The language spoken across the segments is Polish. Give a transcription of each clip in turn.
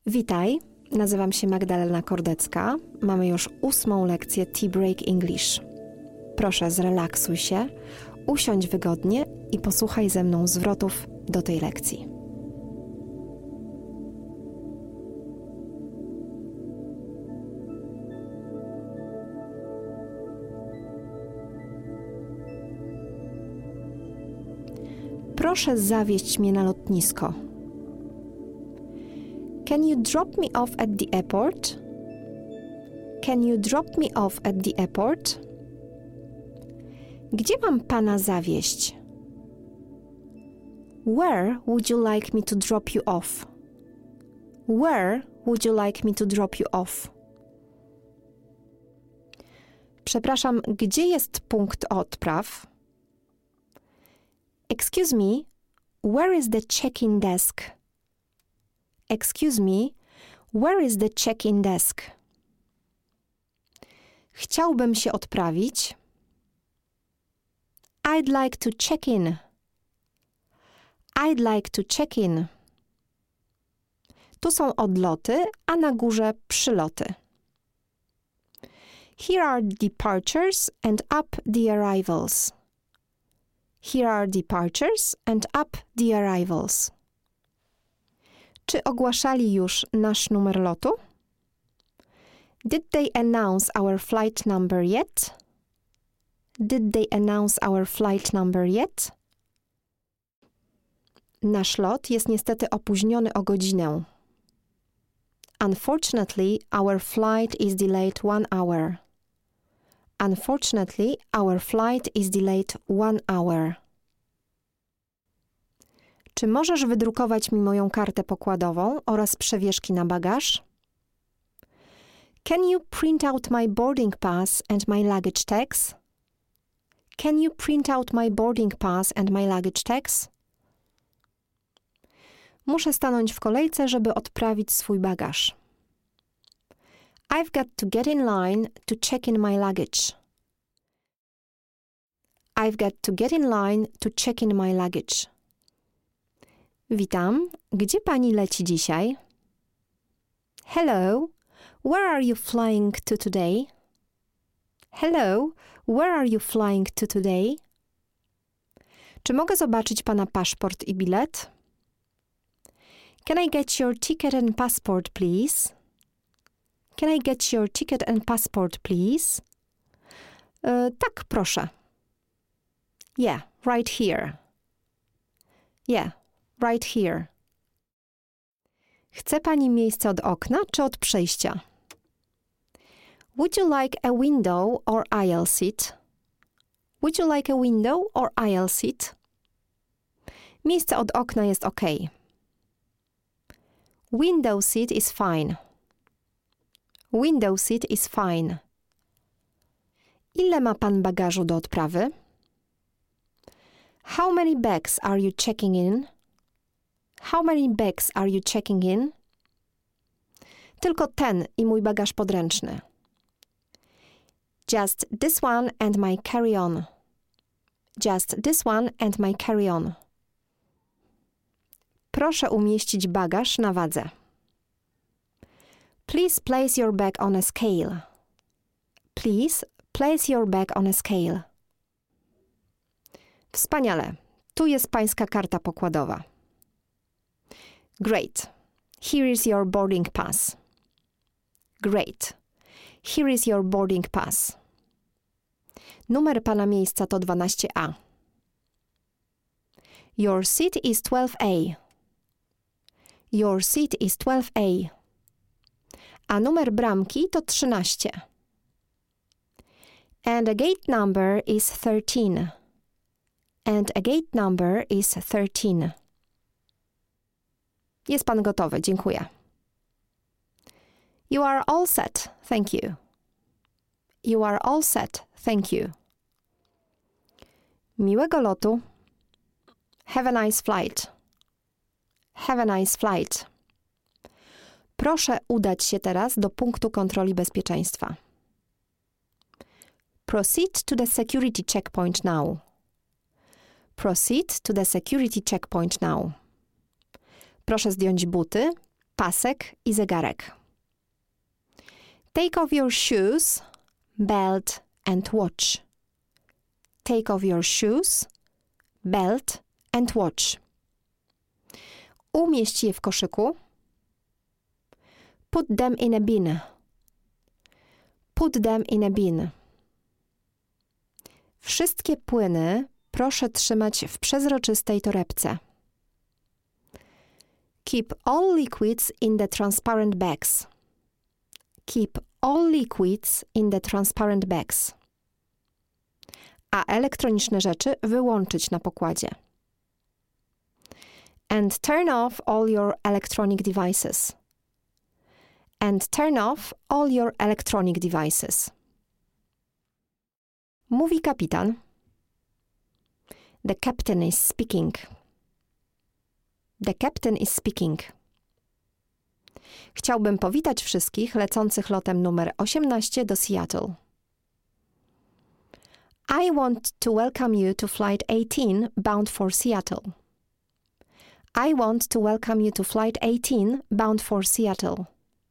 Witaj, nazywam się Magdalena Kordecka. Mamy już 8. lekcję Tea Break English. Proszę, zrelaksuj się, usiądź wygodnie i posłuchaj ze mną zwrotów do tej lekcji. Proszę zawieźć mnie na lotnisko. Can you drop me off at the airport? Can you drop me off at the airport? Gdzie mam pana zawieźć? Where would you like me to drop you off? Where would you like me to drop you off? Przepraszam, gdzie jest punkt odpraw? Excuse me, where is the check-in desk? Excuse me, where is the check-in desk? Chciałbym się odprawić. I'd like to check in. I'd like to check in. Tu są odloty, a na górze przyloty. Here are departures and up the arrivals. Here are departures and up the arrivals. Czy ogłaszali już nasz numer lotu? Did they announce our flight number yet? Did they announce our flight number yet? Nasz lot jest niestety opóźniony o godzinę. Unfortunately, our flight is delayed 1 hour. Unfortunately, our flight is delayed 1 hour. Czy możesz wydrukować mi moją kartę pokładową oraz przewieszki na bagaż? Can you print out my boarding pass and my luggage tags? Can you print out my boarding pass and my luggage tags? Muszę stanąć w kolejce, żeby odprawić swój bagaż. I've got to get in line to check in my luggage. I've got to get in line to check in my luggage. Witam. Gdzie pani leci dzisiaj? Hello. Where are you flying to today? Hello. Where are you flying to today? Czy mogę zobaczyć pana paszport i bilet? Can I get your ticket and passport, please? Can I get your ticket and passport, please? Tak, proszę. Yeah, right here. Yeah, right here. Chce pani miejsce od okna czy od przejścia? Would you like a window or aisle seat? Would you like a window or aisle seat? Miejsce od okna jest ok. Window seat is fine. Window seat is fine. Ile ma pan bagażu do odprawy? How many bags are you checking in? How many bags are you checking in? Tylko ten i mój bagaż podręczny. Just this one and my carry-on. Just this one and my carry-on. Proszę umieścić bagaż na wadze. Please place your bag on a scale. Please place your bag on a scale. Wspaniale. Tu jest pańska karta pokładowa. Great. Here is your boarding pass. Great. Here is your boarding pass. Numer pana miejsca to 12A. Your seat is 12A. Your seat is 12A. A numer bramki to 13. And a gate number is 13. And a gate number is 13. Jest pan gotowy, dziękuję. You are all set, thank you. You are all set, thank you. Miłego lotu. Have a nice flight. Have a nice flight. Proszę udać się teraz do punktu kontroli bezpieczeństwa. Proceed to the security checkpoint now. Proceed to the security checkpoint now. Proszę zdjąć buty pasek i zegarek. Take off your shoes, belt and watch. Take off your shoes, belt and watch. Umieść je w koszyku. Put them in a bin. Put them in a bin. Wszystkie płyny proszę trzymać w przezroczystej torebce. Keep all liquids in the transparent bags. Keep all liquids in the transparent bags. A elektroniczne rzeczy wyłączyć na pokładzie. And turn off all your electronic devices. And turn off all your electronic devices. Mówi kapitan. The captain is speaking. The captain is speaking. Chciałbym powitać wszystkich lecących lotem numer 18 do Seattle. I want to welcome you to flight 18 bound for Seattle. I want to welcome you to flight 18 bound for Seattle.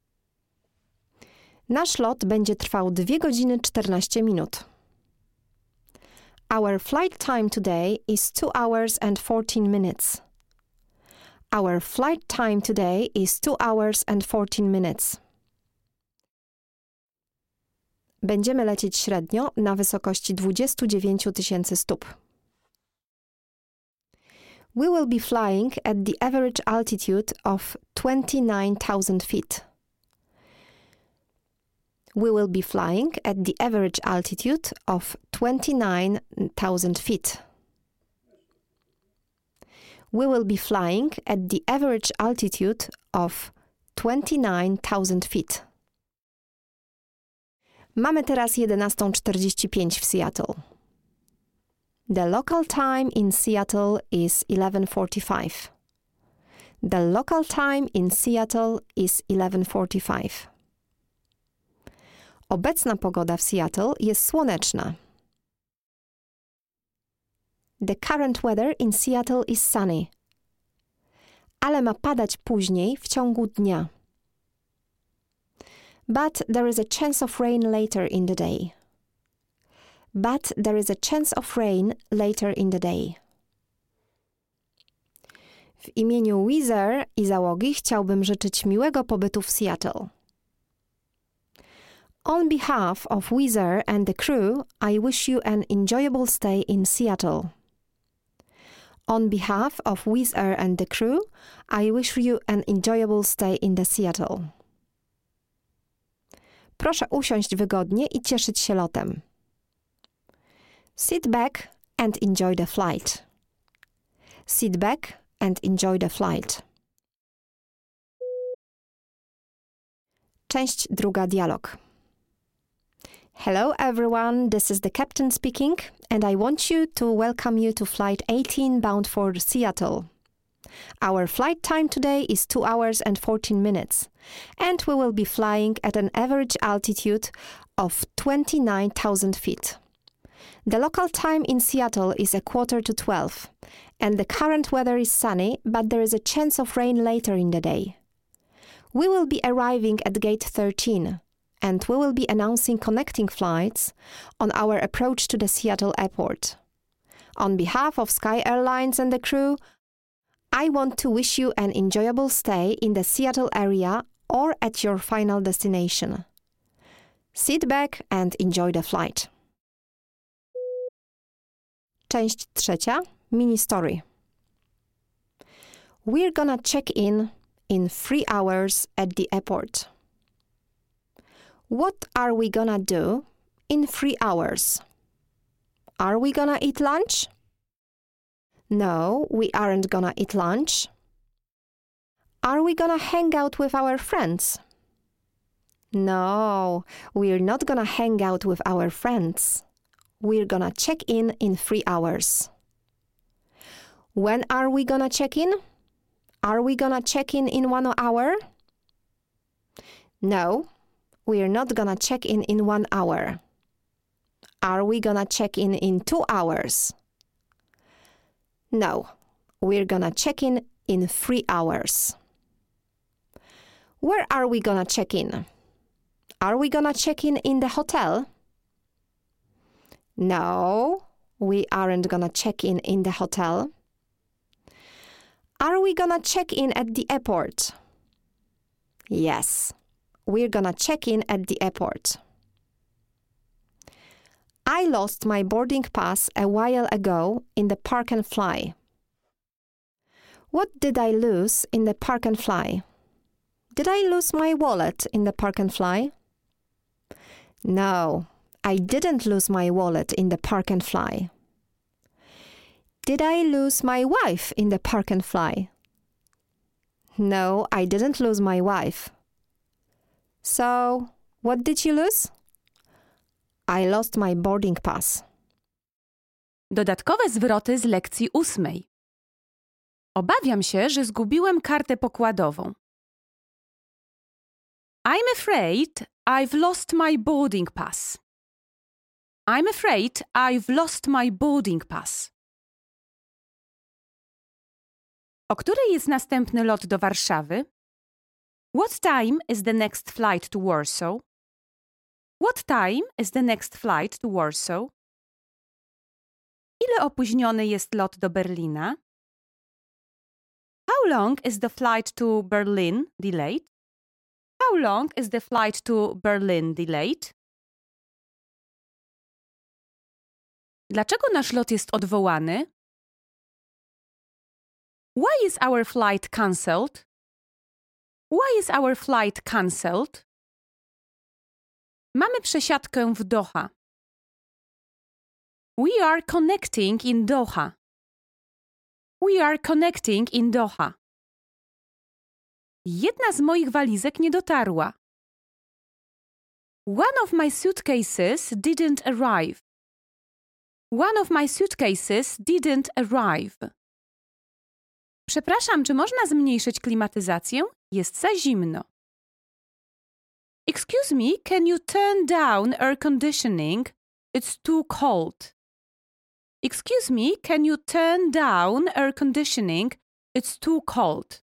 Nasz lot będzie trwał 2 godziny 14 minut. Our flight time today is 2 hours and 14 minutes. Our flight time today is 2 hours and 14 minutes. Będziemy lecieć średnio na wysokości 29 000 stóp. We will be flying at the average altitude of 29,000 feet. We will be flying at the average altitude of 29,000 feet. We will be flying at the average altitude of 29,000 feet. Mamy teraz 11:45 w Seattle. The local time in Seattle is 11:45. The local time in Seattle is 11:45. Obecna pogoda w Seattle jest słoneczna. The current weather in Seattle is sunny. Ale ma padać później w ciągu dnia. But there is a chance of rain later in the day. But there is a chance of rain later in the day. W imieniu Wizz Air i załogi chciałbym życzyć miłego pobytu w Seattle. On behalf of Wizz Air and the crew, I wish you an enjoyable stay in Seattle. On behalf of Wizz Air and the crew, I wish you an enjoyable stay in the Seattle. Proszę usiąść wygodnie i cieszyć się lotem. Sit back and enjoy the flight. Sit back and enjoy the flight. Część druga, dialog. Hello everyone, this is the captain speaking and I want to welcome you to flight 18 bound for Seattle. Our flight time today is 2 hours and 14 minutes and we will be flying at an average altitude of 29,000 feet. The local time in Seattle is 11:45 and the current weather is sunny, but there is a chance of rain later in the day. We will be arriving at gate 13 and we will be announcing connecting flights on our approach to the Seattle airport. On behalf of Sky Airlines and the crew, I want to wish you an enjoyable stay in the Seattle area or at your final destination. Sit back and enjoy the flight. Część trzecia, mini story. We're gonna check in 3 hours at the airport. What are we gonna do in 3 hours? Are we gonna eat lunch? No, we aren't gonna eat lunch. Are we gonna hang out with our friends? No, we're not gonna hang out with our friends. We're gonna check in 3 hours. When are we gonna check in? Are we gonna check in 1 hour? No, we're not gonna check in 1 hour. Are we gonna check in 2 hours? No, we're gonna check in 3 hours. Where are we gonna check in? Are we gonna check in the hotel? No, we aren't gonna check in the hotel. Are we gonna check in at the airport? Yes, we're gonna check in at the airport. I lost my boarding pass a while ago in the park and fly. What did I lose in the park and fly? Did I lose my wallet in the park and fly? No, I didn't lose my wallet in the park and fly. Did I lose my wife in the park and fly? No, I didn't lose my wife. So, what did you lose? I lost my boarding pass. Dodatkowe zwroty z lekcji 8. Obawiam się, że zgubiłem kartę pokładową. I'm afraid I've lost my boarding pass. I'm afraid I've lost my boarding pass. O której jest następny lot do Warszawy? What time is the next flight to Warsaw? What time is the next flight to Warsaw? Ile opóźniony jest lot do Berlina? How long is the flight to Berlin delayed? How long is the flight to Berlin delayed? Dlaczego nasz lot jest odwołany? Why is our flight cancelled? Why is our flight cancelled? Mamy przesiadkę w Doha. We are connecting in Doha. We are connecting in Doha. Jedna z moich walizek nie dotarła. One of my suitcases didn't arrive. One of my suitcases didn't arrive. Przepraszam, czy można zmniejszyć klimatyzację? Jest za zimno. Excuse me, can you turn down air conditioning? It's too cold. Excuse me, can you turn down air conditioning? It's too cold.